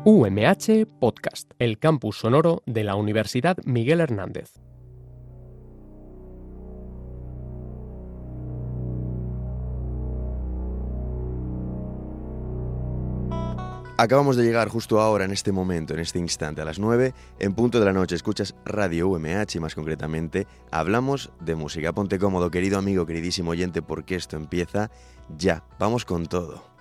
UMH Podcast, el campus sonoro de la Universidad Miguel Hernández. Acabamos de llegar justo ahora, en este momento, en este instante, a las 9, en punto de la noche. Escuchas Radio UMH y más concretamente hablamos de música. Ponte cómodo, querido amigo, queridísimo oyente, porque esto empieza ya. Vamos con todo.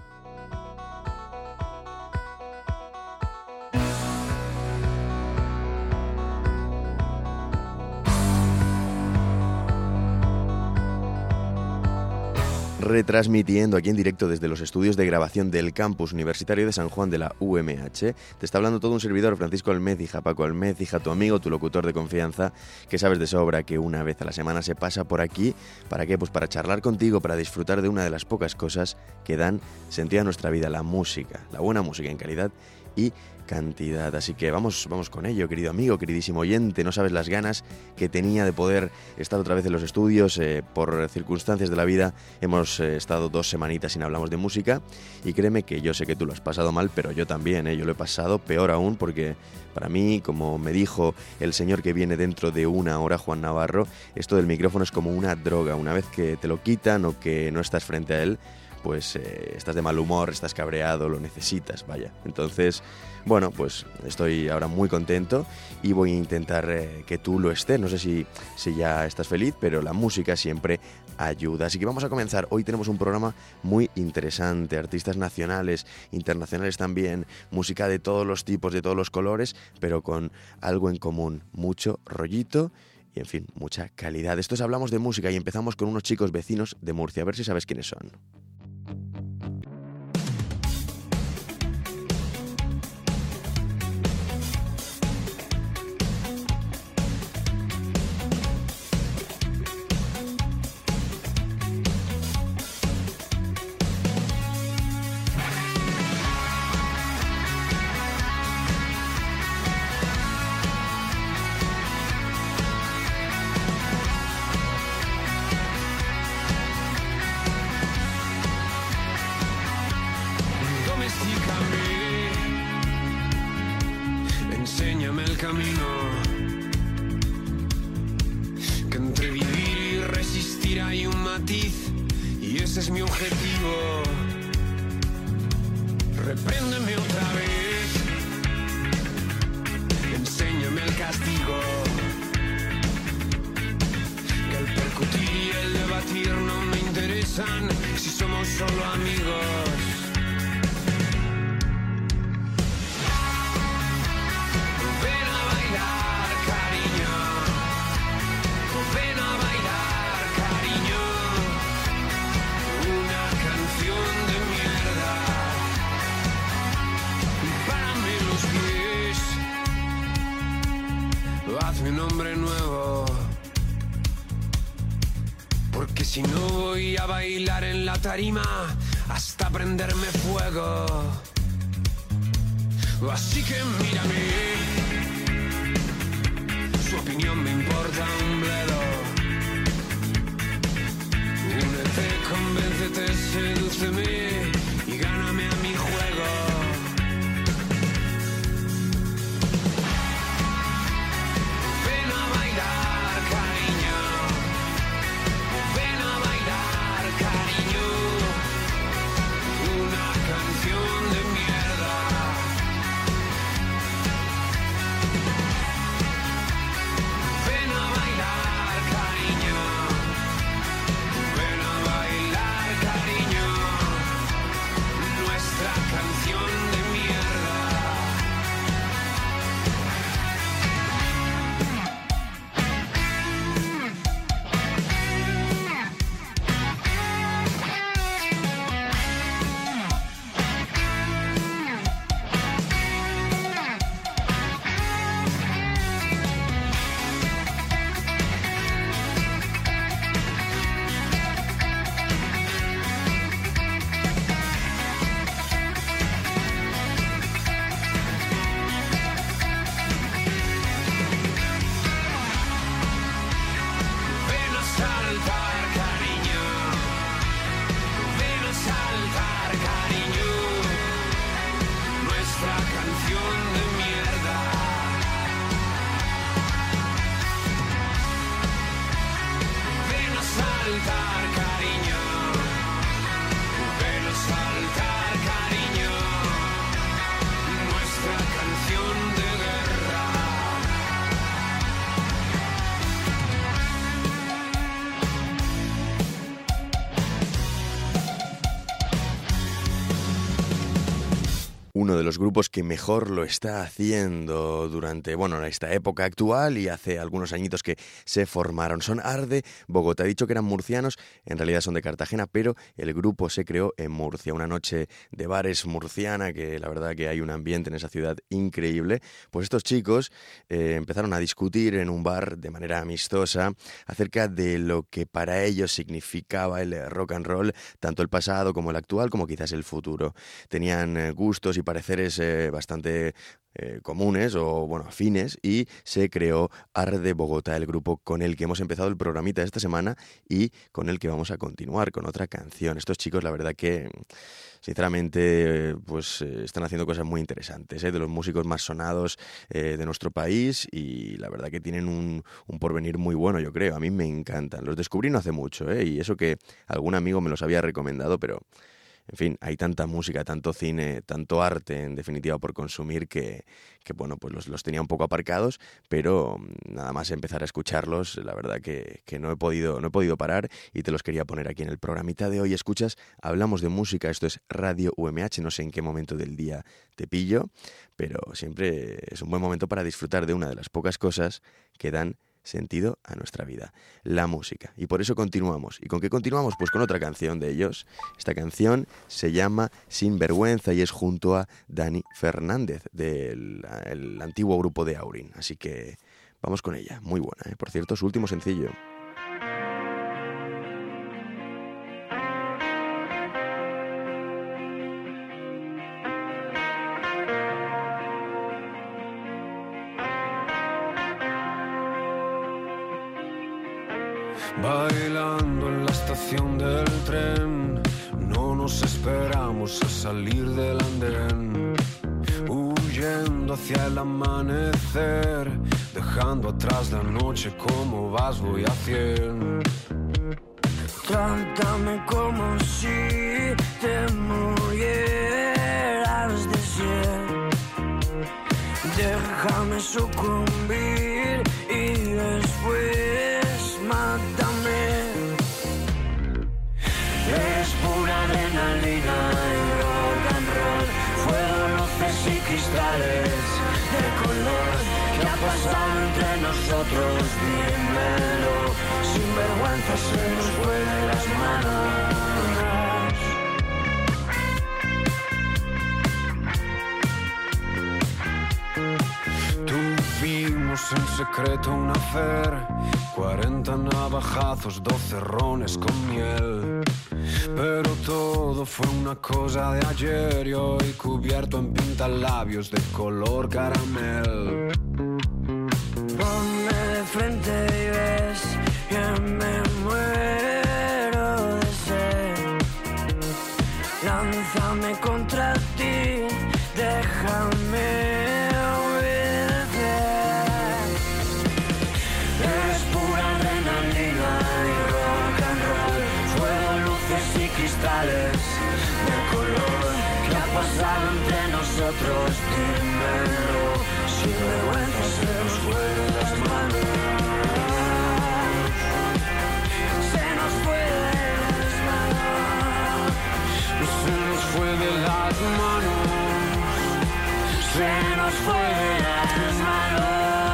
Retransmitiendo aquí en directo desde los estudios de grabación del campus universitario de San Juan de la UMH. Te está hablando todo un servidor, Francisco Almecija, Paco Almecija, tu amigo, tu locutor de confianza, que sabes de sobra que una vez a la semana se pasa por aquí. ¿Para qué? Pues para charlar contigo, para disfrutar de una de las pocas cosas que dan sentido a nuestra vida, la música, la buena música en calidad y cantidad. Así que vamos con ello, querido amigo, queridísimo oyente. No sabes las ganas que tenía de poder estar otra vez en los estudios. Por circunstancias de la vida hemos estado 2 semanitas sin hablamos de música, y créeme que yo sé que tú lo has pasado mal, pero yo también, yo lo he pasado peor aún, porque para mí, como me dijo el señor que viene dentro de una hora, Juan Navarro, esto del micrófono es como una droga. Una vez que te lo quitan o que no estás frente a él, pues estás de mal humor, estás cabreado, lo necesitas, vaya. Entonces, bueno, pues estoy ahora muy contento y voy a intentar que tú lo estés. No sé si ya estás feliz, pero la música siempre ayuda. Así que vamos a comenzar. Hoy tenemos un programa muy interesante, artistas nacionales, internacionales también, música de todos los tipos, de todos los colores, pero con algo en común, mucho rollito y, en fin, mucha calidad. Esto es Hablamos de Música y empezamos con unos chicos vecinos de Murcia, a ver si sabes quiénes son. Enséñame el camino, que entre vivir y resistir hay un matiz, y ese es mi objetivo. Repréndeme otra vez, enséñame el castigo, que el percutir y el debatir no me interesan si somos solo amigos. Hazme un hombre nuevo, porque si no voy a bailar en la tarima hasta prenderme fuego. Así que mírame, su opinión me importa un bledo. Únete, convéncete, sedúceme y gáname a mi juego. Canción uno de los grupos que mejor lo está haciendo durante, esta época actual y hace algunos añitos que se formaron. Son Arde Bogotá. He dicho que eran murcianos, en realidad son de Cartagena, pero el grupo se creó en Murcia. Una noche de bares murciana, que la verdad que hay un ambiente en esa ciudad increíble. Pues estos chicos empezaron a discutir en un bar de manera amistosa acerca de lo que para ellos significaba el rock and roll, tanto el pasado como el actual, como quizás el futuro. Tenían gustos y pareceres bastante comunes o afines, y se creó Arde Bogotá, el grupo con el que hemos empezado el programita de esta semana y con el que vamos a continuar con otra canción. Estos chicos, la verdad que sinceramente están haciendo cosas muy interesantes, de los músicos más sonados de nuestro país, y la verdad que tienen un porvenir muy bueno, yo creo. A mí me encantan. Los descubrí no hace mucho, y eso que algún amigo me los había recomendado, pero en fin, hay tanta música, tanto cine, tanto arte, en definitiva, por consumir que los tenía un poco aparcados, pero nada más empezar a escucharlos, la verdad que no he podido parar, y te los quería poner aquí en el programita de hoy. Escuchas, hablamos de música, esto es Radio UMH, no sé en qué momento del día te pillo, pero siempre es un buen momento para disfrutar de una de las pocas cosas que dan sentido a nuestra vida, la música. Y por eso continuamos. ¿Y con qué continuamos? Pues con otra canción de ellos. Esta canción se llama Sinvergüenza y es junto a Dani Fernández, del antiguo grupo de Aurin. Así que vamos con ella. Muy buena, por cierto, su último sencillo. Bailando en la estación del tren, no nos esperamos a salir del andén. Huyendo hacia el amanecer, dejando atrás la noche, como vas voy a 100. Trátame como si te murieras de sed. Déjame sucumbir y después mátame. Es pura adrenalina y rock and roll, fuego, luces y cristales de color. ¿Qué ha pasado entre nosotros? Dímelo. Sin vergüenza se nos fue de las manos. Tuvimos en secreto un affair, 40 navajazos, 12 rones con miel. Pero todo fue una cosa de ayer y hoy cubierto en pintalabios de color caramel. Ponme de frente y ves que me muero de sed. Lánzame contra ti, déjame. De color, ¿qué ha pasado entre nosotros? Dímelo. Sin vergüenza se nos fue de las manos. Se nos fue de las manos. Se nos fue de las manos. Se nos fue de las manos.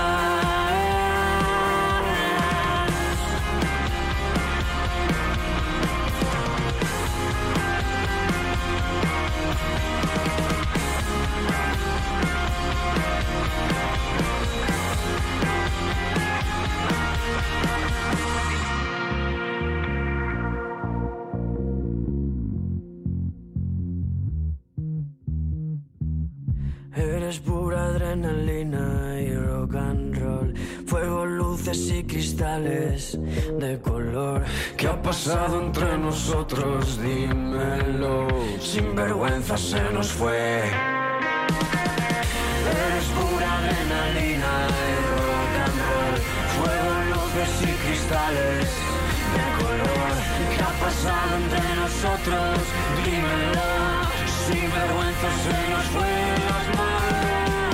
Eres pura adrenalina y rock and roll, fuego, luces y cristales de color. ¿Qué ha pasado entre nosotros? Dímelo. Sin vergüenza se nos fue. Eres pura adrenalina y rock and roll, fuego, luces y cristales de color. ¿Qué ha pasado entre nosotros? Dímelo. Sin vergüenza se nos fue de las manos.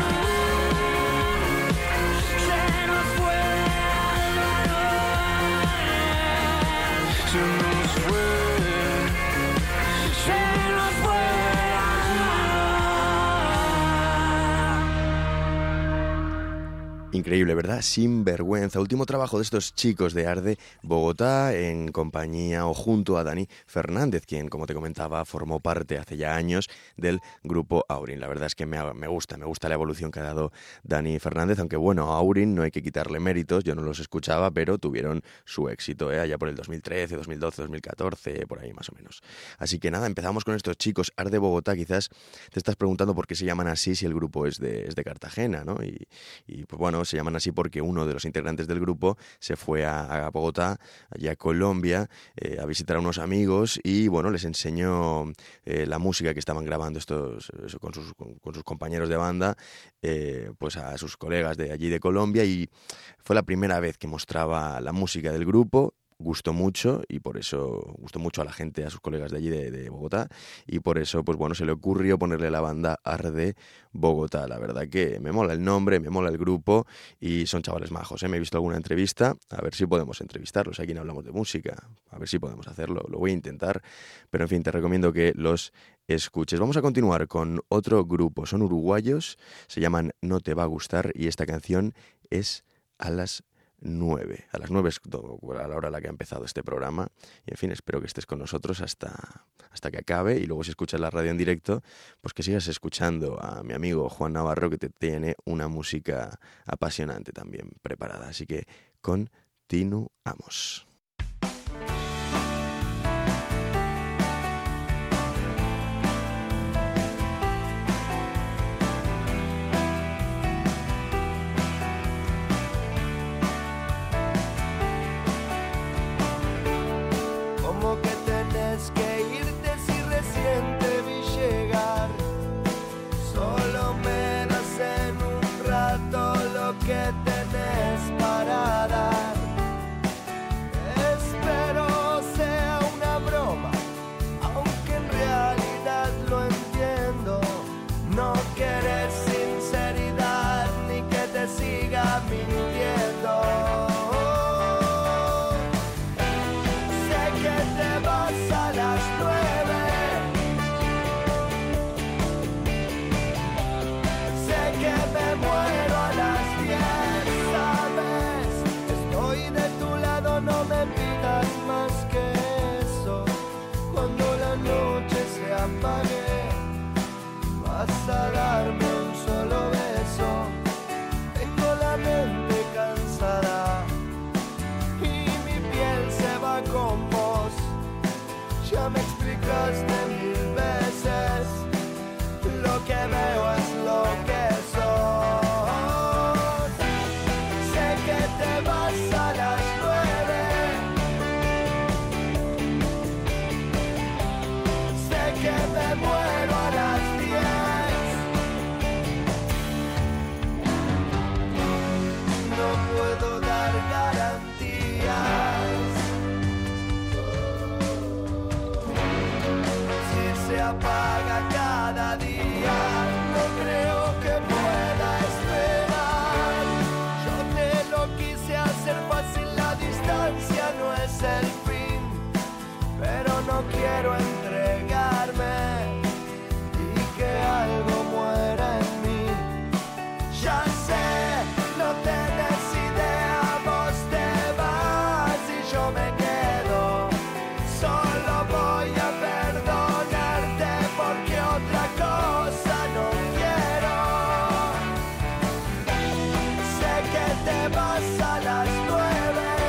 Se nos fue de las manos. Se nos fue. Se nos fue de las manos. Increíble, ¿verdad? Sin vergüenza. Último trabajo de estos chicos de Arde Bogotá en compañía o junto a Dani Fernández, quien, como te comentaba, formó parte hace ya años del grupo Aurin. La verdad es que me gusta la evolución que ha dado Dani Fernández, aunque bueno, a Aurin no hay que quitarle méritos, yo no los escuchaba, pero tuvieron su éxito, allá por el 2013, 2012, 2014, por ahí más o menos. Así que nada, empezamos con estos chicos, Arde Bogotá. Quizás te estás preguntando por qué se llaman así si el grupo es de Cartagena, ¿no? Y pues bueno, se llaman así porque uno de los integrantes del grupo se fue a Bogotá, allá a Colombia, a visitar a unos amigos y bueno, les enseñó la música que estaban grabando con sus compañeros de banda, pues a sus colegas de allí de Colombia, y fue la primera vez que mostraba la música del grupo. Gustó mucho y por eso gustó mucho a la gente, a sus colegas de allí de Bogotá, y por eso pues bueno, se le ocurrió ponerle la banda Arde Bogotá. La verdad que me mola el nombre, me mola el grupo y son chavales majos, Me he visto alguna entrevista, a ver si podemos entrevistarlos, aquí no hablamos de música, a ver si podemos hacerlo, lo voy a intentar, pero en fin, te recomiendo que los escuches. Vamos a continuar con otro grupo, son uruguayos, se llaman No Te Va a Gustar y esta canción es A las 9 a la hora a la que ha empezado este programa, y en fin, espero que estés con nosotros hasta que acabe, y luego si escuchas la radio en directo, pues que sigas escuchando a mi amigo Juan Navarro, que te tiene una música apasionante también preparada, así que continuamos.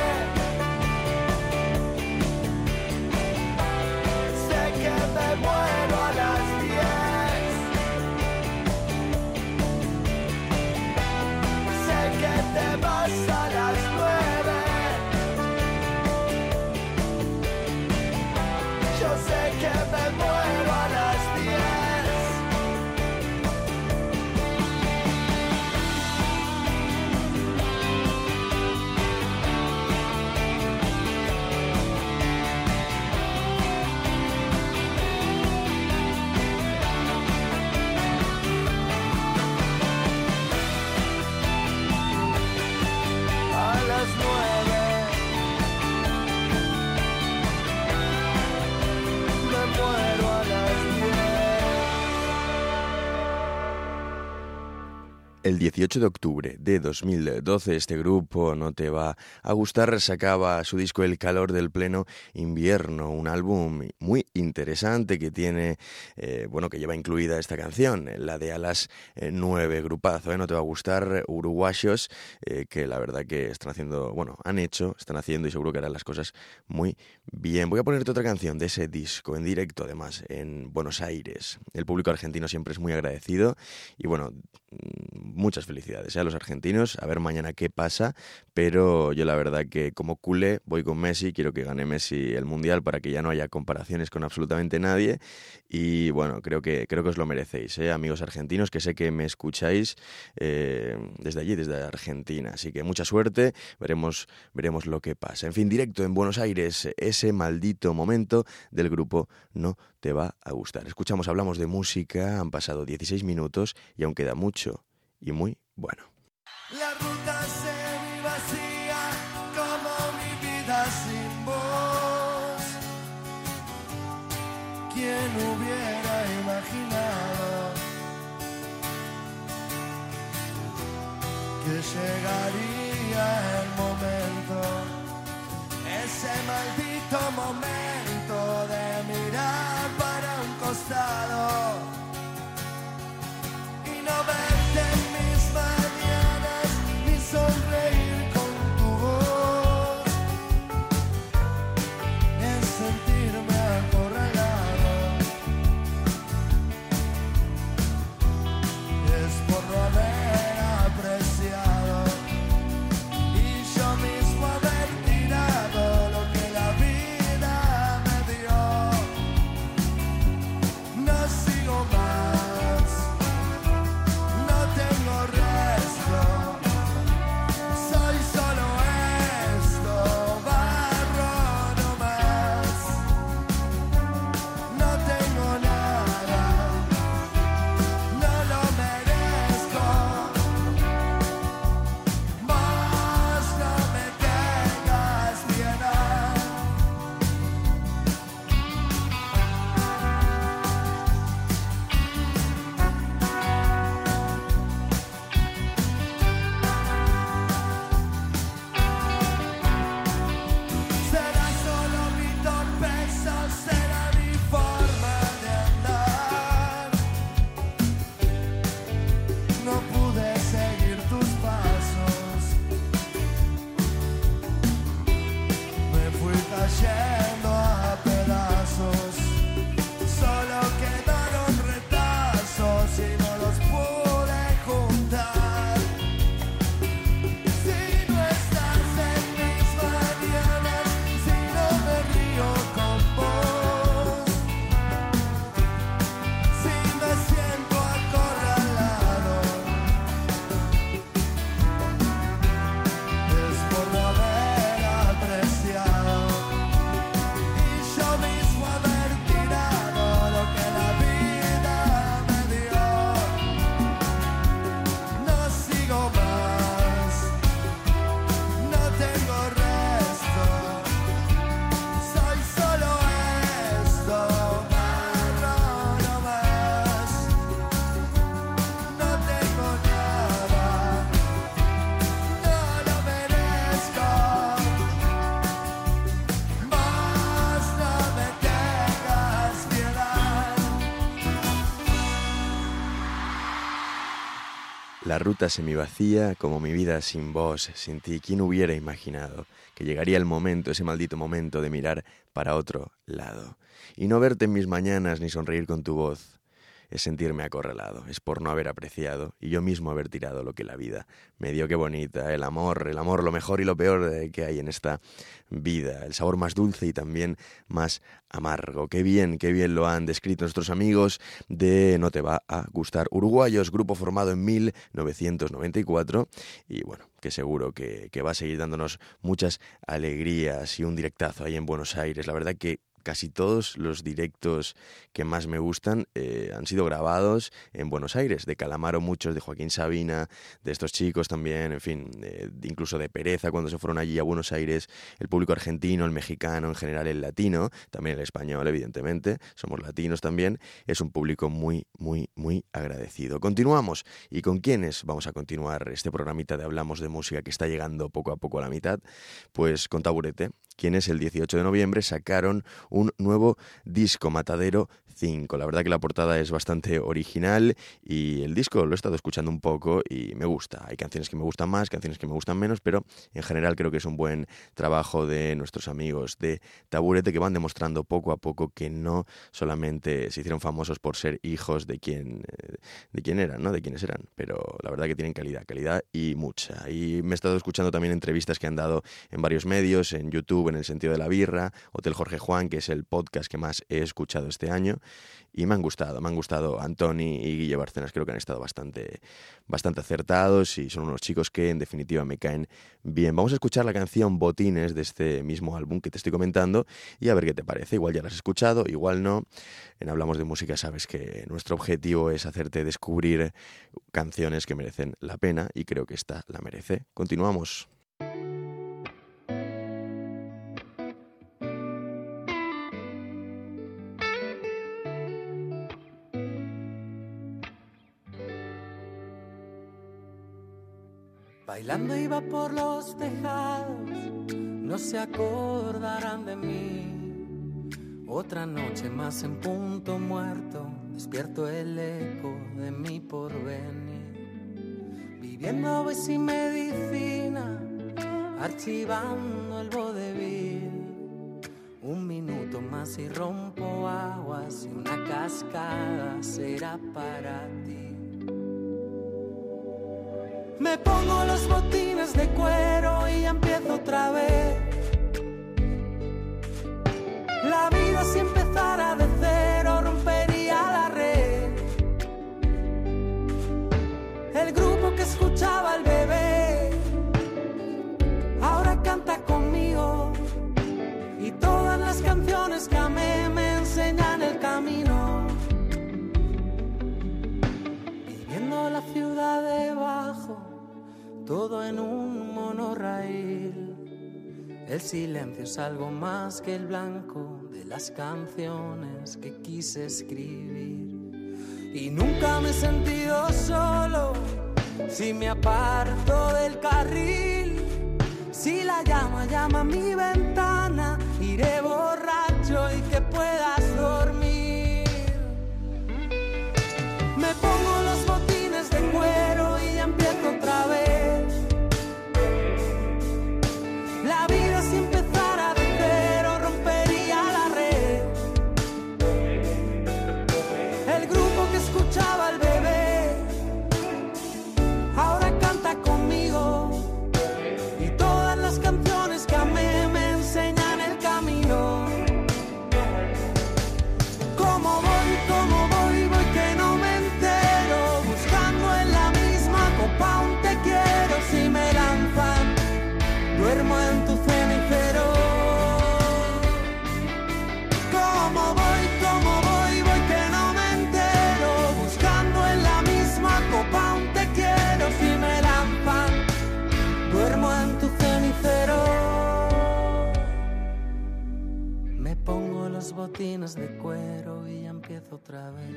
Sé que me muero. el 18 de octubre de 2012. Este grupo No Te Va a Gustar sacaba su disco El Calor del Pleno Invierno, un álbum muy interesante que tiene, que lleva incluida esta canción, la de A las 9, grupazo, No Te Va a Gustar, uruguayos, que la verdad que están haciendo y seguro que harán las cosas muy bien. Voy a ponerte otra canción de ese disco en directo, además, en Buenos Aires. El público argentino siempre es muy agradecido y bueno, muchas felicidades a los argentinos, a ver mañana qué pasa, pero yo la verdad que como culé voy con Messi, quiero que gane Messi el Mundial para que ya no haya comparaciones con absolutamente nadie y bueno, creo que os lo merecéis, amigos argentinos, que sé que me escucháis desde allí, desde Argentina, así que mucha suerte, veremos lo que pasa. En fin, directo en Buenos Aires, ese maldito momento del grupo No Te Va a Gustar. Hablamos de música, han pasado 16 minutos y aún queda mucho y muy bueno. La ruta semivacía como mi vida sin vos. ¿Quién hubiera imaginado que llegaría el momento, ese maldito momento de mirar para un costado y no verte en mis mañanas ni sonreír con tu voz, es sentirme acorralado, es por no haber apreciado y yo mismo haber tirado lo que la vida me dio. No sigo más, no tengo resto, soy solo esto, barro nomás. No tengo nada, no lo merezco, vos no me tengas piedad. Será solo mi torpeza, será mi forma de andar. No pude seguir tus pasos, me fui cayendo a pedazos, solo quedaron retazos y no los pude juntar. Si no estás en mis mañanas, si no me río con vos, si me siento acorralado, es por no haber apreciado y yo mismo haber tirado lo que la vida me dio. No sigo más, no tengo resto, soy solo esto, barro nomás. No tengo nada, no lo merezco, vos no me tengas piedad. La ruta semivacía, como mi vida sin vos, sin ti. ¿Quién hubiera imaginado que llegaría el momento, ese maldito momento de mirar para otro lado? Y no verte en mis mañanas ni sonreír con tu voz. Es sentirme acorralado, es por no haber apreciado y yo mismo haber tirado lo que la vida me dio. Qué bonita, el amor, lo mejor y lo peor que hay en esta vida, el sabor más dulce y también más amargo. Qué bien lo han descrito nuestros amigos de No Te Va a Gustar, uruguayos, grupo formado en 1994 y bueno, que seguro que va a seguir dándonos muchas alegrías y un directazo ahí en Buenos Aires. La verdad que casi todos los directos que más me gustan han sido grabados en Buenos Aires, de Calamaro muchos, de Joaquín Sabina, de estos chicos también, en fin, incluso de Pereza cuando se fueron allí a Buenos Aires, el público argentino, el mexicano, en general el latino, también el español evidentemente, somos latinos también, es un público muy, muy, muy agradecido. Continuamos, ¿y con quiénes vamos a continuar este programita de Hablamos de Música que está llegando poco a poco a la mitad? Pues con Taburete, quienes el 18 de noviembre sacaron un nuevo disco, Matadero 5. La verdad que la portada es bastante original y el disco lo he estado escuchando un poco y me gusta. Hay canciones que me gustan más, canciones que me gustan menos, pero en general creo que es un buen trabajo de nuestros amigos de Taburete, que van demostrando poco a poco que no solamente se hicieron famosos por ser hijos de quiénes eran, pero la verdad que tienen calidad y mucha. Y me he estado escuchando también entrevistas que han dado en varios medios, en YouTube, en El Sentido de la Birra, Hotel Jorge Juan, que es el podcast que más he escuchado este año, y me han gustado Antoni y Guille Bárcenas, creo que han estado bastante acertados y son unos chicos que en definitiva me caen bien. Vamos a escuchar la canción Botines de este mismo álbum que te estoy comentando y a ver qué te parece. Igual ya la has escuchado, igual no. En Hablamos de Música sabes que nuestro objetivo es hacerte descubrir canciones que merecen la pena y creo que esta la merece. Continuamos. Bailando iba por los tejados, no se acordarán de mí. Otra noche más en Punto Muerto, despierto el eco de mi porvenir. Viviendo voy sin medicina, archivando el vodevil. Un minuto más y rompo aguas y una cascada será para ti. Me pongo los botines de cuero y empiezo otra vez. La vida si empezara de cero rompería la red. El grupo que escuchaba al bebé ahora canta conmigo. Y todas las canciones que amé me enseñan el camino. Viviendo la ciudad debajo, todo en un monorraíl. El silencio es algo más que el blanco de las canciones que quise escribir. Y nunca me he sentido solo si me aparto del carril. Si la llama llama a mi ventana, iré borracho y que puedas dormir. Me pongo los botines de cuero y ya empiezo otra vez. La vida si empezara de cero rompería la red. El grupo que escuchaba al bebé ahora canta conmigo. Y todas las canciones que amé me enseñan el camino. ¿Cómo voy, voy que no me entero? Buscando en la misma copa un te quiero. Si me lanzan, duermo en tu cenicero. ¿Cómo voy, voy que no me entero? Buscando en la misma copa un te quiero. Si me lanzan, duermo en tu cenicero. Me pongo los botines de cuero y ya empiezo otra vez.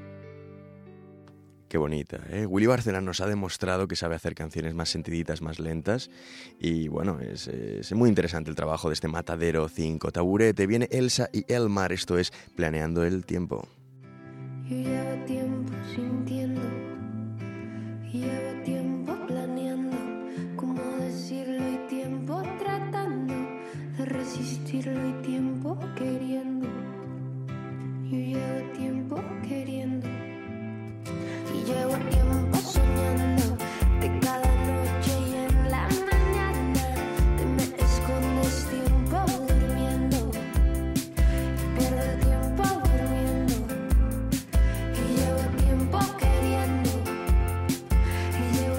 Qué bonita, ¿eh? Willy Bárcenas nos ha demostrado que sabe hacer canciones más sentiditas, más lentas. Y bueno, es muy interesante el trabajo de este Matadero 5. Taburete, viene Elsa y Elmar, esto es Planeando el Tiempo. Yo llevo tiempo sintiendo, llevo tiempo planeando cómo decirlo y tiempo tratando de resistirlo y tiempo queriendo. Yo llevo tiempo queriendo. Y llevo tiempo soñando de cada noche y en la mañana te me escondes tiempo durmiendo y pierdo el tiempo durmiendo. Y llevo tiempo queriendo, y llevo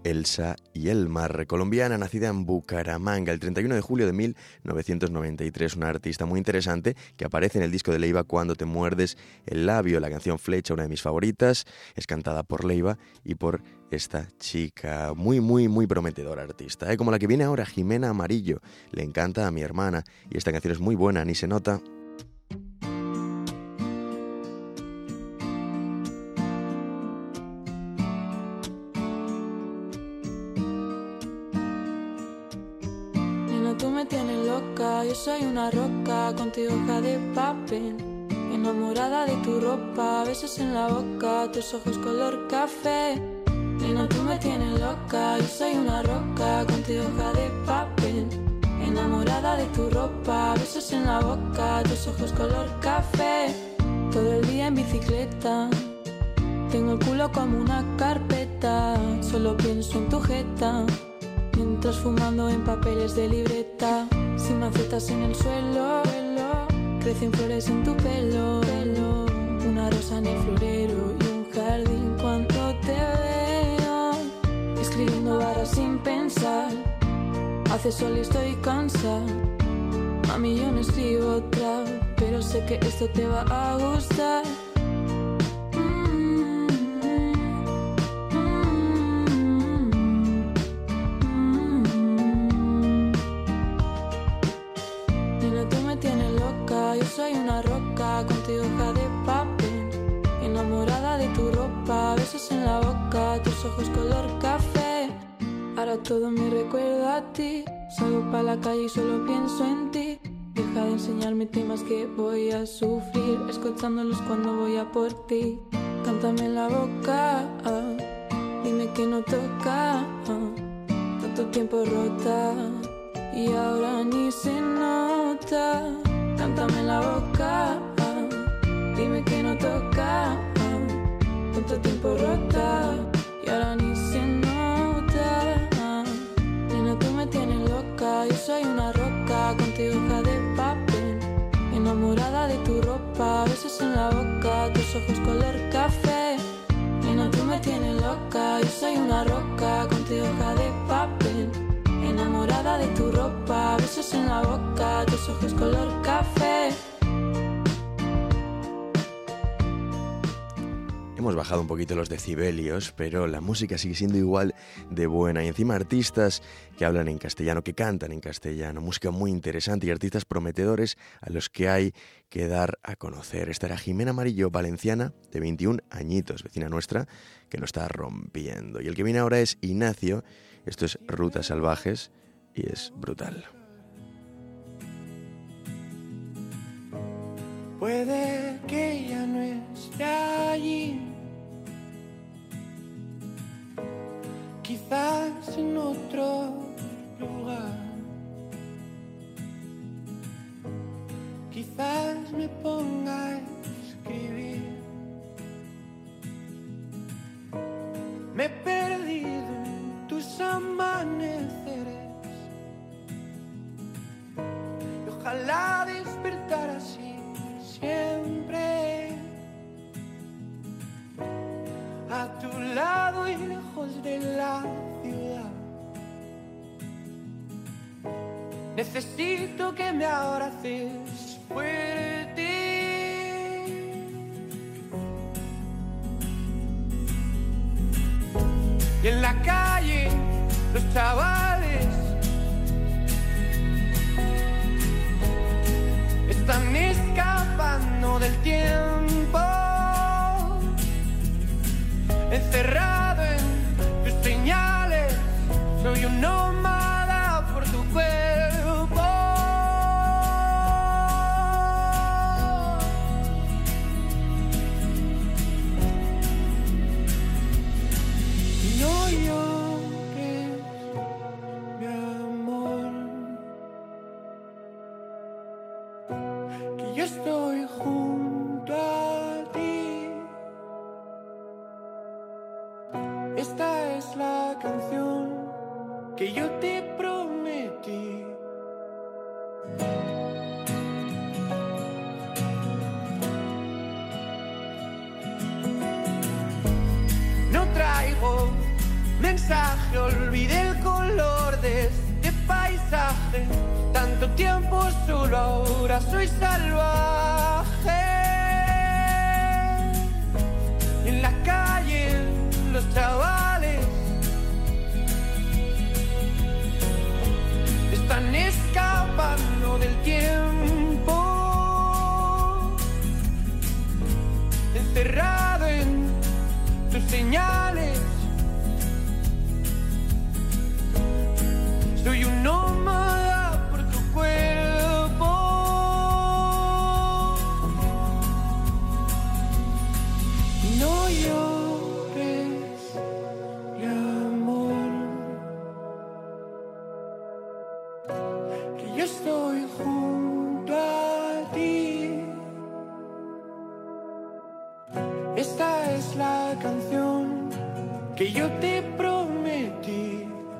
Elsa y el mar, colombiana, nacida en Bucaramanga el 31 de julio de 1993, una artista muy interesante que aparece en el disco de Leiva, Cuando te muerdes el labio. La canción Flecha, una de mis favoritas, es cantada por Leiva y por esta chica muy prometedora artista, como la que viene ahora, Jimena Amarillo. Le encanta a mi hermana y esta canción es muy buena, ni se nota. Tú me tienes loca, yo soy una roca, contigo hoja de papel, enamorada de tu ropa, besos en la boca, tus ojos color café. Nena, tú me tienes loca, yo soy una roca, contigo hoja de papel, enamorada de tu ropa, besos en la boca, tus ojos color café. Todo el día en bicicleta, tengo el culo como una carpeta, solo pienso en tu jeta. Mientras fumando en papeles de libreta, sin macetas en el suelo, crecen flores en tu pelo, una rosa en el florero y un jardín cuando te veo, escribiendo barras sin pensar, hace sol y estoy cansada, mami yo no escribo otra, pero sé que esto te va a gustar. Soy una roca, contigo hoja de papel, enamorada de tu ropa, besos en la boca, tus ojos color café. Ahora todo me recuerda a ti, salgo pa' la calle y solo pienso en ti. Deja de enseñarme temas que voy a sufrir, escuchándolos cuando voy a por ti. Cántame en la boca, dime que no toca, tanto tiempo rota y ahora ni se nota. Cántame en la boca, dime que no toca, tanto tiempo rota y ahora ni se nota. Nena, tú me tienes loca, yo soy una roca, contigo hoja de papel, enamorada de tu ropa, besos en la boca, tus ojos color café. Nena, tú me tienes loca, yo soy una roca, contigo hoja de papel, enamorada de tu ropa, besos en la boca, tus ojos color café. Hemos bajado un poquito los decibelios, pero la música sigue siendo igual de buena. Y encima artistas que hablan en castellano, que cantan en castellano. Música muy interesante y artistas prometedores a los que hay que dar a conocer. Esta era Jimena Amarillo, valenciana, de 21 añitos, vecina nuestra, que nos está rompiendo. Y el que viene ahora es Ignacio. Esto es Rutas Salvajes y es brutal. Puede que ya no esté allí, quizás en otro lugar, quizás me ponga a escribir. Me he perdido en tus amaneceres y ojalá despertar así siempre, a tu lado y lejos de la ciudad. Necesito que me abraces fuerte y en la calle los chavales están escapando del tiempo, encerrado en tus señales, soy un nómada por tu cuerpo. Y no llores, mi amor, que yo estoy junto a ti. Esta es la canción que yo te prometí. No traigo mensajes que olvide el color de este paisaje. Tanto tiempo solo, ahora soy salvaje. En la calle los chavales están escapando del tiempo, encerrado en tus señales. Soy un nómada por tu cuerpo. No llores, mi amor, que yo estoy junto a ti. Esta es la canción que yo te prometí.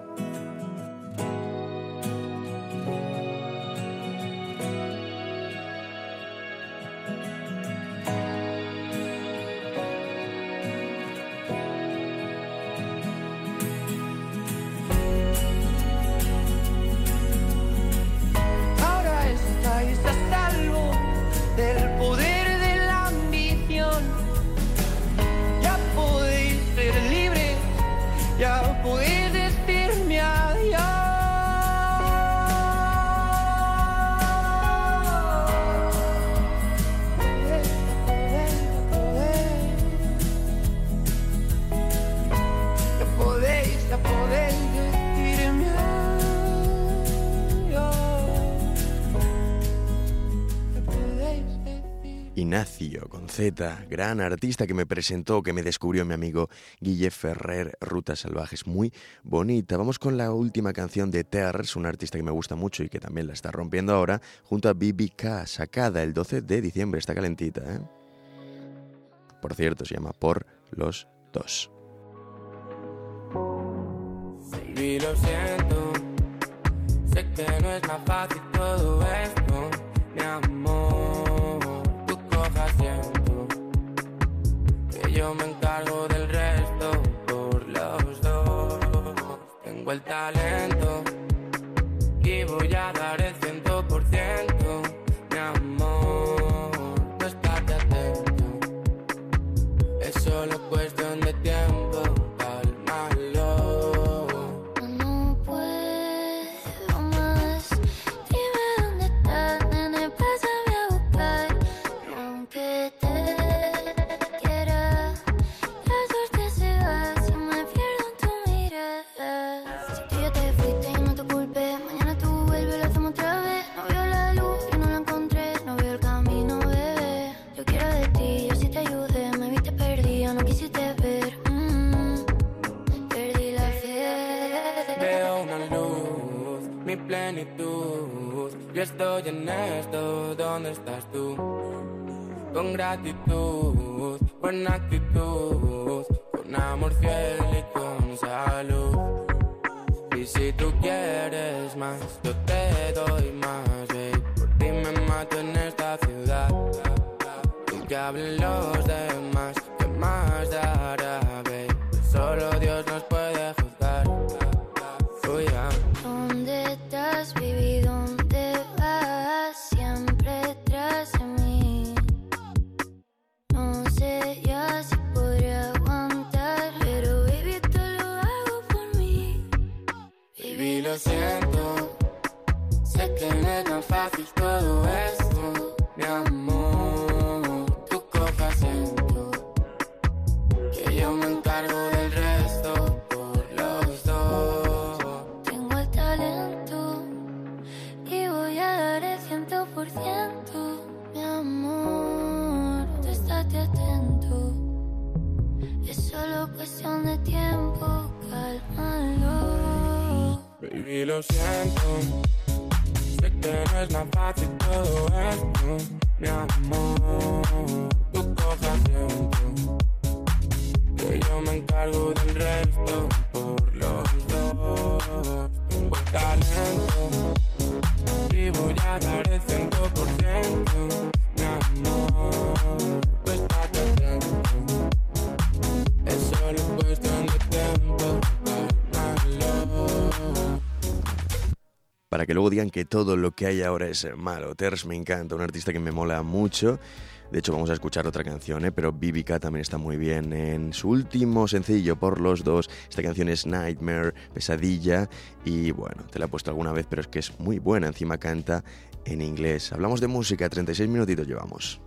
Del poder de la ambición, ya podéis ser libres, ya podéis decirme adiós. Ya podéis decirme Ignacio, con Z, gran artista que me presentó, que me descubrió mi amigo Guille Ferrer, Rutas Salvajes, muy bonita. Vamos con la última canción de Terz, un artista que me gusta mucho y que también la está rompiendo ahora, junto a BBK, sacada el 12 de diciembre, está calentita, ¿eh? Por cierto, se llama Por los Dos. Baby, lo siento, sé que no es nada fácil todo esto, mi amor. Siento que yo me encargo del resto por los dos. Tengo el talento y voy a dar el 100%, mi amor. No estate atento, es solo cuestión de tiempo, cálmalo. No puedo más, dime dónde estás, nene, pásame a buscar. Que te quiera, la suerte se va si me pierdo en tu mirada. Si tú ya te fuiste y no te culpes, mañana tú vuelves y lo hacemos otra vez. No veo la luz, yo no la encontré, no veo el camino, bebé. Yo quiero de ti, yo sí te ayudé, me viste perdida, no quisiste ver. Perdí la fe. Veo una luz, mi plenitud. Yo estoy en esto, ¿dónde estás tú? Con gratitud, buena actitud, con amor fiel y con salud. Y si tú quieres más, yo te doy más, babe. Por ti me mato en esta ciudad. Y que hablen los demás, ¿qué más dará, babe? Solo Dios nos puede juzgar. ¿Dónde estás, baby? ¿Dónde vas? Siempre tras de mí. No sé ya si podré aguantar, pero baby, esto lo hago por mí. Baby, lo siento, sé que no es tan fácil todo esto, mi amor. Tú coge asiento, que yo me encargo del resto por los dos. Tengo el talento y voy a dar el 100%, mi amor. Tú estate atento, es solo cuestión de tiempo, cálmalo. Baby, lo siento, sé que no es nada fácil todo esto, mi amor. Tú coge asiento, que yo me encargo del resto por los dos. Tengo el talento y voy a dar el 100%, mi amor. Tú estate atento, es solo cuestión de tiempo, cálmalo. para que luego digan que todo lo que hay ahora es malo. Terç me encanta, un artista que me mola mucho. De hecho, vamos a escuchar otra canción, pero Vivica también está muy bien en su último sencillo, Por los dos. Esta canción es Nightmare, Pesadilla, y bueno, te la he puesto alguna vez, pero es que es muy buena, encima canta en inglés. Hablamos de música, 36 minutitos llevamos.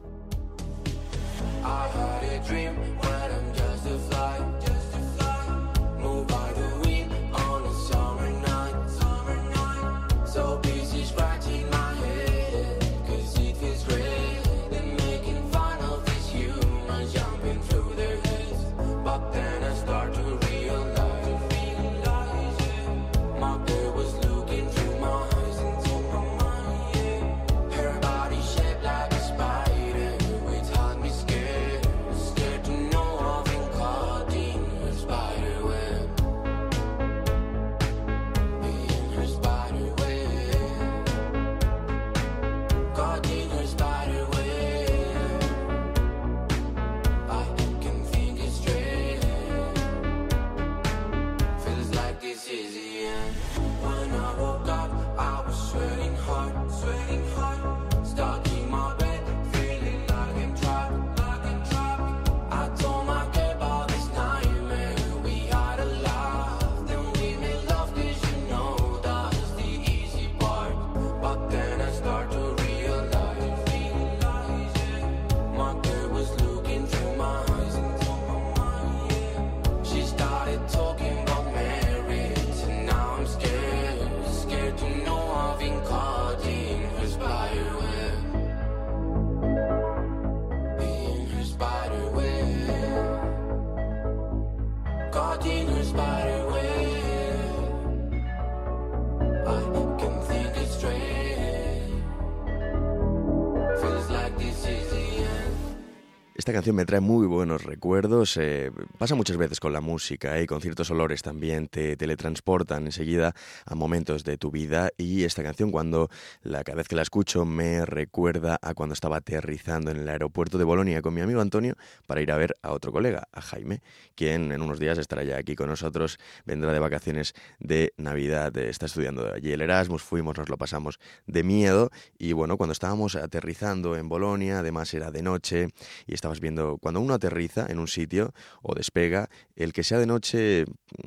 Esta canción me trae muy buenos recuerdos, pasa muchas veces con la música y con ciertos olores también, te teletransportan enseguida a momentos de tu vida, y esta canción cada vez que la escucho me recuerda a cuando estaba aterrizando en el aeropuerto de Bolonia con mi amigo Antonio para ir a ver a otro colega, a Jaime, quien en unos días estará ya aquí con nosotros, vendrá de vacaciones de Navidad, está estudiando allí el Erasmus, nos lo pasamos de miedo, y bueno, cuando estábamos aterrizando en Bolonia, además era de noche, y estabas viendo, cuando uno aterriza en un sitio o despega, el que sea de noche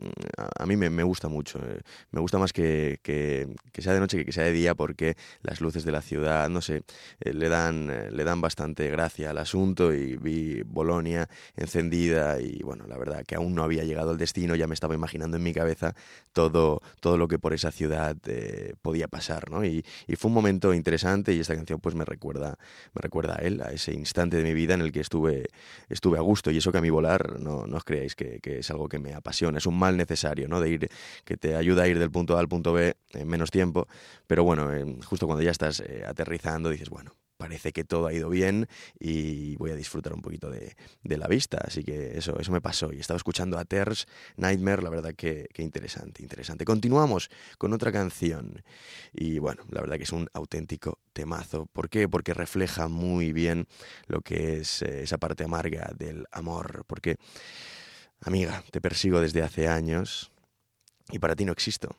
a mí me gusta mucho, me gusta más que sea de noche que sea de día, porque las luces de la ciudad, no sé, le dan bastante gracia al asunto, y vi Bolonia encendida, y bueno, la verdad que aún no había llegado al destino, ya me estaba imaginando en mi cabeza todo lo que por esa ciudad podía pasar, ¿no? Y fue un momento interesante, y esta canción pues me recuerda a él, a ese instante de mi vida en el que estuve a gusto, y eso que a mí volar, no os creáis que es algo que me apasiona, es un mal necesario, ¿no? Que te ayuda a ir del punto A al punto B en menos tiempo, pero bueno, justo cuando ya estás aterrizando dices, bueno, parece que todo ha ido bien y voy a disfrutar un poquito de la vista, así que eso me pasó, y estaba escuchando a Terç, Nightmare, la verdad que interesante. Continuamos con otra canción, y bueno, la verdad que es un auténtico temazo. ¿Por qué? Porque refleja muy bien lo que es esa parte amarga del amor, porque, amiga, te persigo desde hace años y para ti no existo.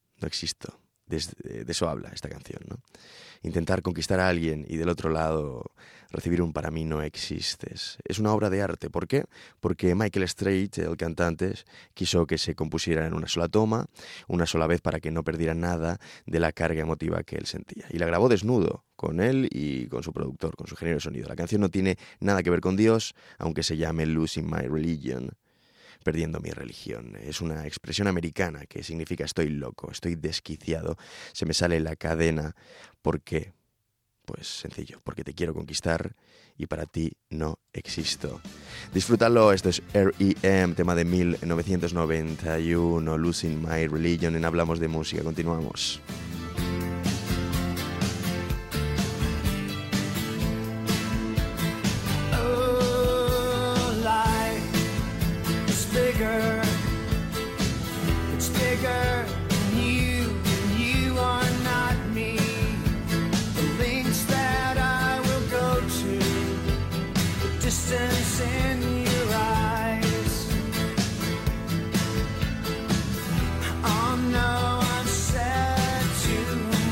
De eso habla esta canción, ¿no? Intentar conquistar a alguien y del otro lado recibir un para mí no existes. Es una obra de arte. ¿Por qué? Porque Michael Strait, el cantante, quiso que se compusiera en una sola toma, una sola vez, para que no perdiera nada de la carga emotiva que él sentía. Y la grabó desnudo, con él y con su productor, con su ingeniero de sonido. La canción no tiene nada que ver con Dios, aunque se llame Losing My Religion. Perdiendo mi religión. Es una expresión americana que significa estoy loco, estoy desquiciado, se me sale la cadena. ¿Por qué? Pues sencillo, porque te quiero conquistar y para ti no existo. Disfrútalo, esto es R.E.M., tema de 1991, Losing My Religion, en Hablamos de Música. Continuamos. Oh no, I'm sad too.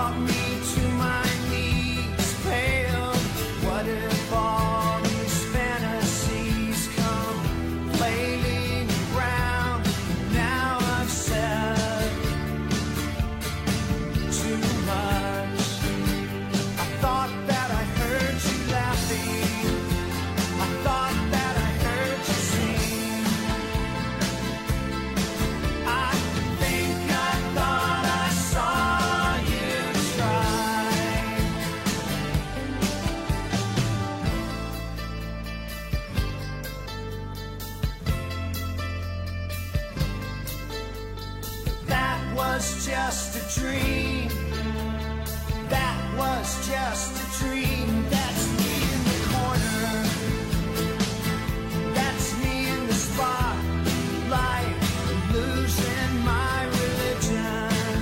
brought me to my knees, pale. What if all these fantasies come flailing around? Now I've said too much. I thought that I heard you laughing. I thought that I heard you sing. I think I thought I saw you try. That was just a dream. That was just a dream. That's me in the corner. That's me in the spotlight, losing my religion,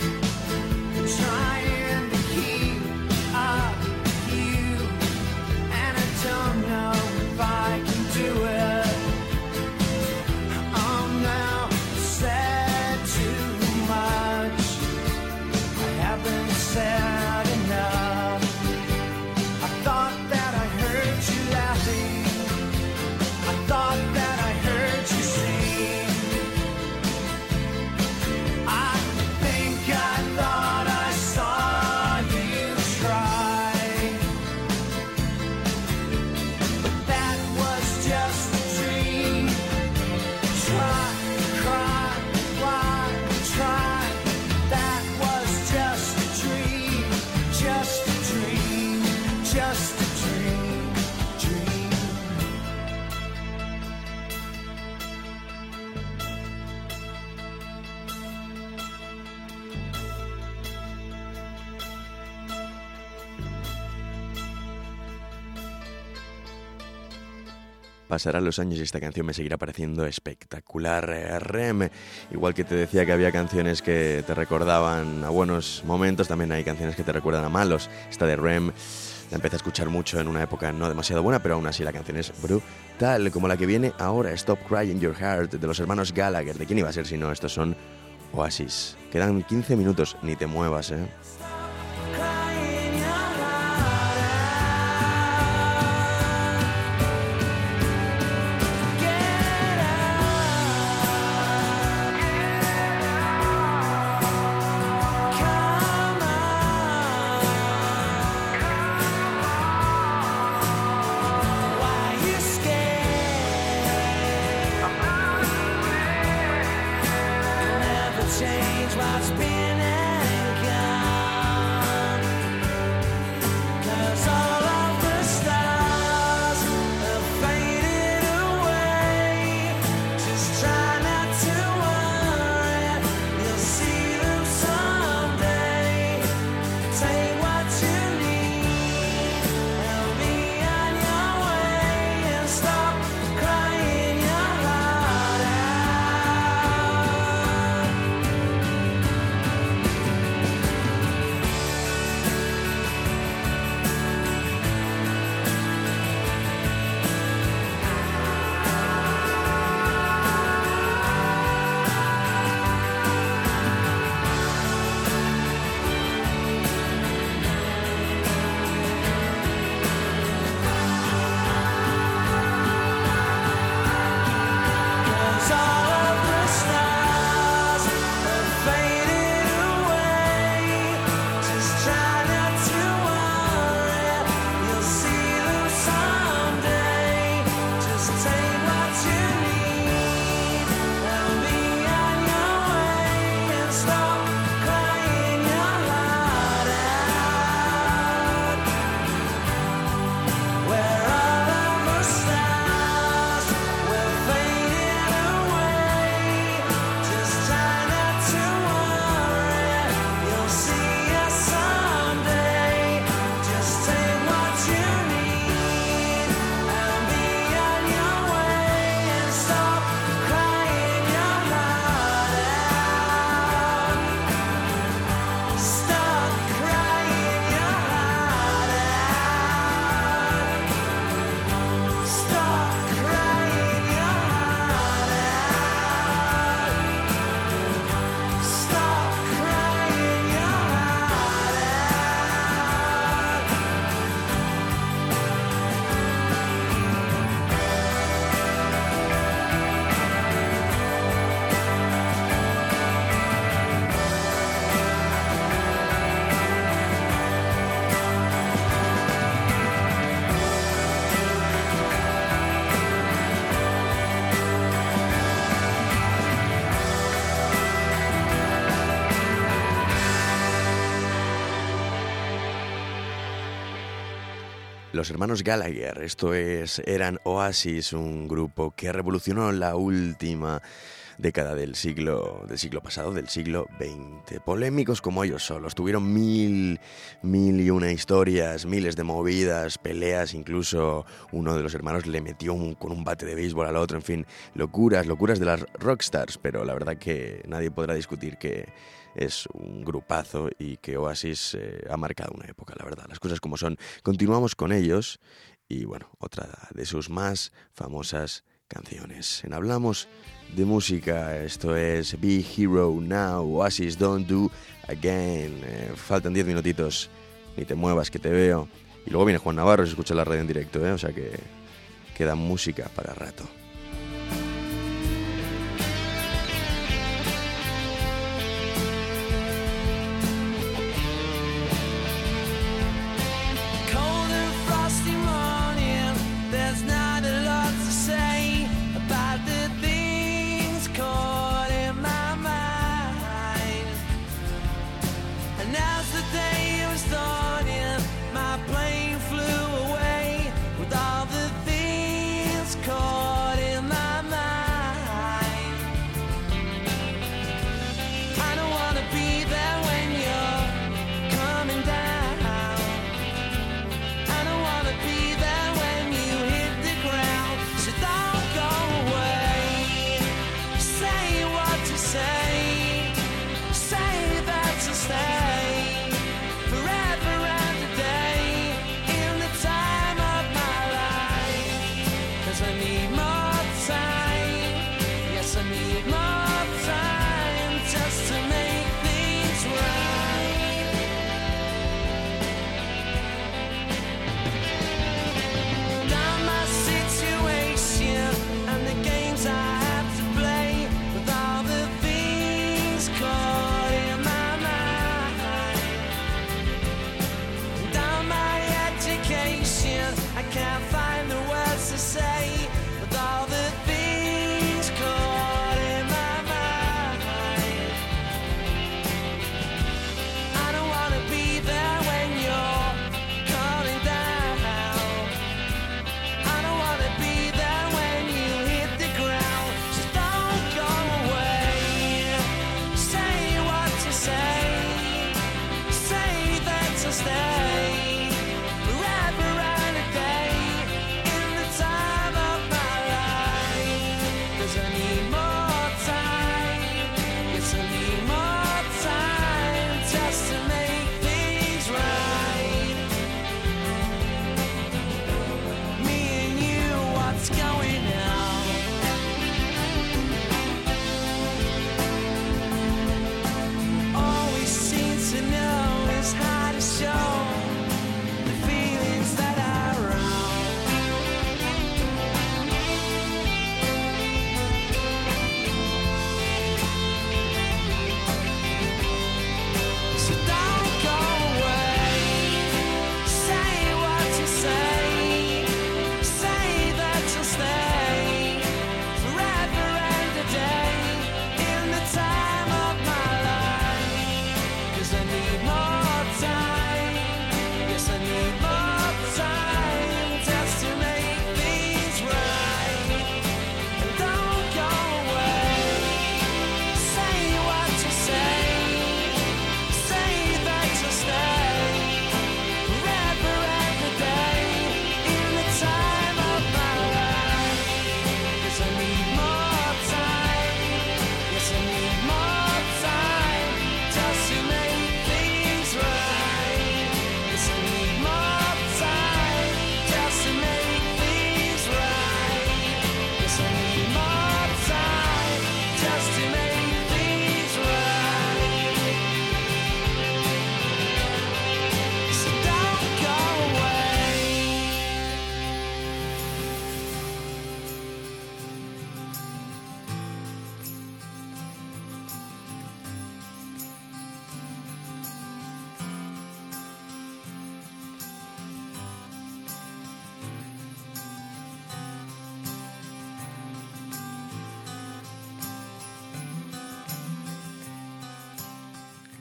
trying to keep up with you, and I don't know if I can do it. I'm now said too much. I haven't said enough. I thought that I heard you laughing. I thought that I heard you sing. I think I thought I saw you try. But that was just a dream. Try, cry, why, try. That was just a dream. Just a dream. Just a dream. Dream. Pasarán los años y esta canción me seguirá pareciendo espectacular. Rem, igual que te decía que había canciones que te recordaban a buenos momentos, también hay canciones que te recuerdan a malos. Esta de Rem la empecé a escuchar mucho en una época no demasiado buena, pero aún así la canción es brutal, como la que viene ahora, Stop Crying Your Heart, de los hermanos Gallagher. ¿De quién iba a ser si no? Estos son Oasis. Quedan 15 minutos, ni te muevas, ¿eh? Crying your heart out. Get up. Come on. Why you scared? Never change what's been and gone. Los hermanos Gallagher, eran Oasis, un grupo que revolucionó la última década del siglo pasado, del siglo XX. Polémicos como ellos solos, tuvieron mil y una historias, miles de movidas, peleas, incluso uno de los hermanos le metió con un bate de béisbol al otro, en fin, locuras de las rockstars, pero la verdad que nadie podrá discutir que es un grupazo y que Oasis ha marcado una época, la verdad, las cosas como son. Continuamos con ellos y bueno, otra de sus más famosas canciones. En Hablamos de Música, esto es Be Hero Now, Oasis Don't Do Again. Faltan 10 minutitos, ni te muevas que te veo. Y luego viene Juan Navarro y se escucha la radio en directo, o sea que queda música para rato.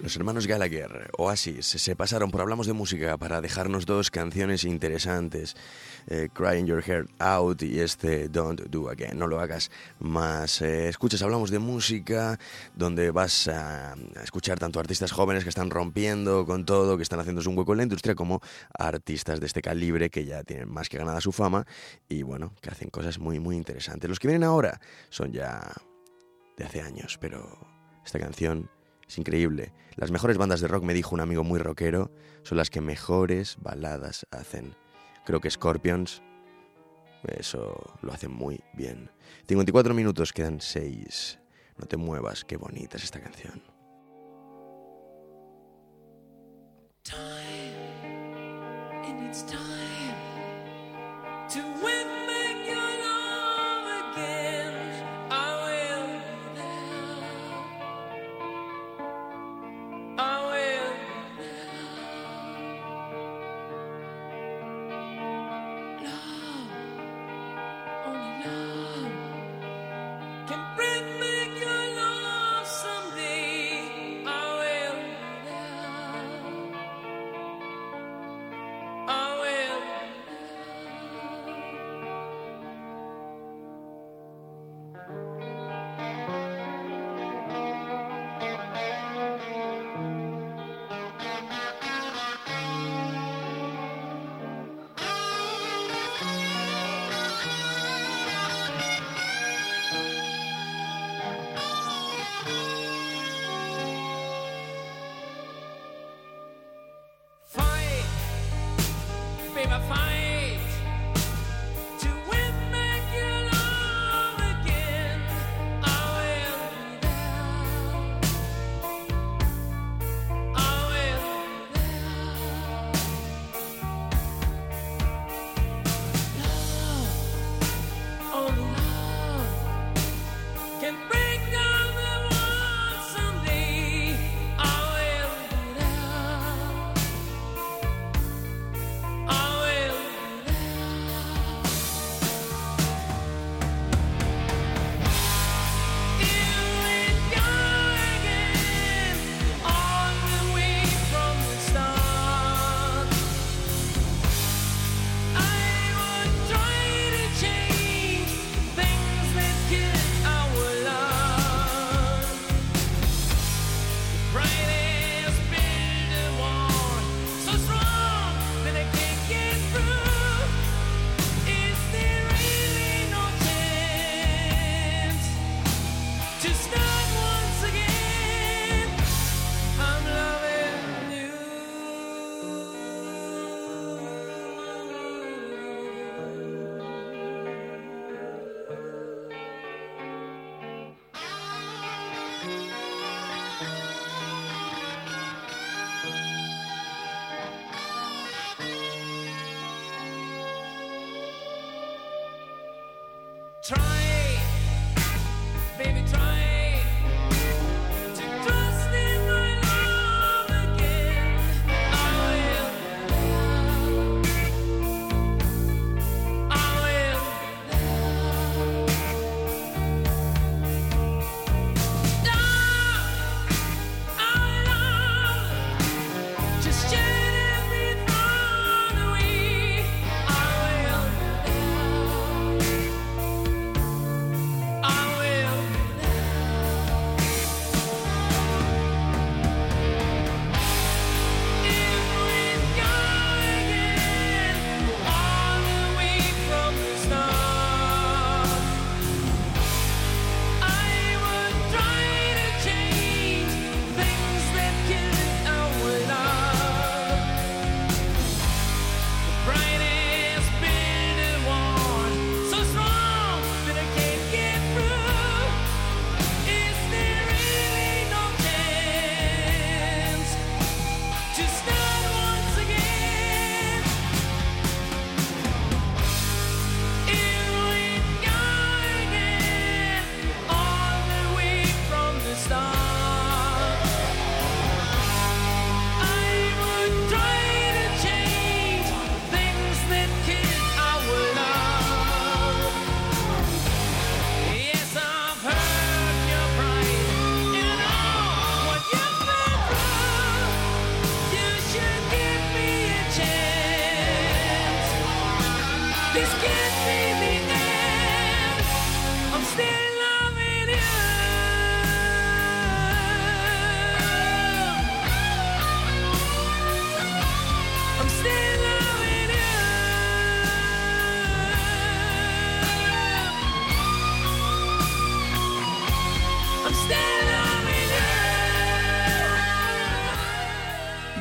Los hermanos Gallagher, Oasis, se pasaron por Hablamos de Música para dejarnos dos canciones interesantes, Crying Your Heart Out y Don't Do Again, no lo hagas más. Escuchas Hablamos de Música, donde vas a escuchar tanto artistas jóvenes que están rompiendo con todo, que están haciéndose un hueco en la industria, como artistas de este calibre que ya tienen más que ganada su fama y bueno, que hacen cosas muy muy interesantes. Los que vienen ahora son ya de hace años, pero esta canción es increíble. Las mejores bandas de rock, me dijo un amigo muy rockero, son las que mejores baladas hacen. Creo que Scorpions, eso lo hacen muy bien. 54 minutos, quedan 6. No te muevas, qué bonita es esta canción. Time, and it's time to win back your love again. I will be there. I will be there. Love, only love can bring back your love someday. I will be there. I will be fight, baby, fight to win back your love again. I will be there. I will be there. Love, only love can break down the walls someday. I will be there. I will be there. Here we go again, on the way from the start. I would try to change things that kill our love. Right as build a wall so strong that I can't get through. Is there really no chance to start once again? I'm loving you. Try, baby, try to trust in my love again. I will, I will. Love, just shed every thought away. I will, I will. If we go again, all the way from the start, I would try to change things that kill our love.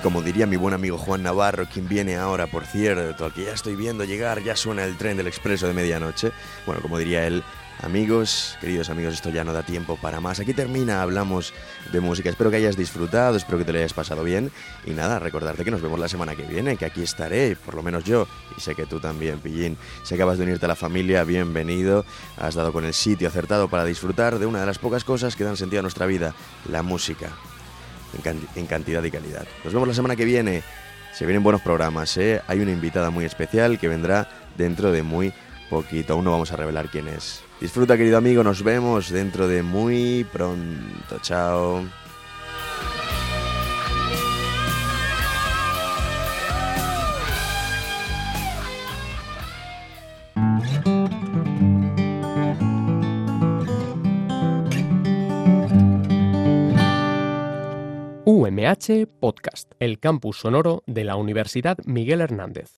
Como diría mi buen amigo Juan Navarro, quien viene ahora, por cierto, al que ya estoy viendo llegar, ya suena el tren del expreso de medianoche. Bueno, como diría él, amigos, queridos amigos, esto ya no da tiempo para más. Aquí termina, hablamos de música. Espero que hayas disfrutado, espero que te lo hayas pasado bien. Y nada, recordarte que nos vemos la semana que viene, que aquí estaré, por lo menos yo, y sé que tú también, Pillín. Si acabas de unirte a la familia, bienvenido. Has dado con el sitio acertado para disfrutar de una de las pocas cosas que dan sentido a nuestra vida, la música. En cantidad y calidad. Nos vemos la semana que viene. Se vienen buenos programas, ¿eh? Hay una invitada muy especial que vendrá dentro de muy poquito. Aún no vamos a revelar quién es. Disfruta, querido amigo. Nos vemos dentro de muy pronto. Chao. UMH Podcast, el campus sonoro de la Universidad Miguel Hernández.